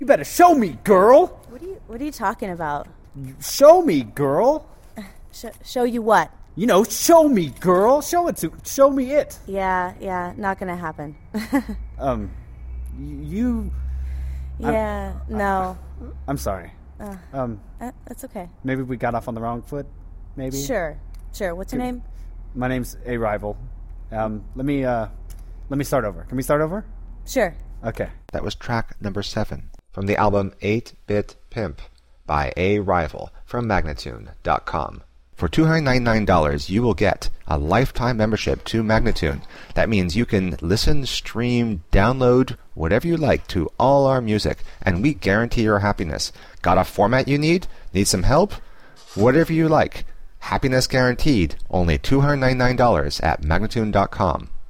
You better show me, girl! What are you talking about? Show me, girl! Show you what? You know, show me, girl! Show me it! Yeah, not gonna happen. You... Yeah, no. I'm sorry. That's okay. Maybe we got off on the wrong foot, maybe? Sure. What's your name? My name's A Rival. Let me start over. Can we start over? Sure. Okay. That was track number 7 from the album 8-Bit Pimp by A Rival from Magnatune.com. For $299, you will get a lifetime membership to Magnatune. That means you can listen, stream, download, whatever you like to all our music, and we guarantee your happiness. Got a format you need? Need some help? Whatever you like. Happiness guaranteed. Only $299 at Magnatune.com.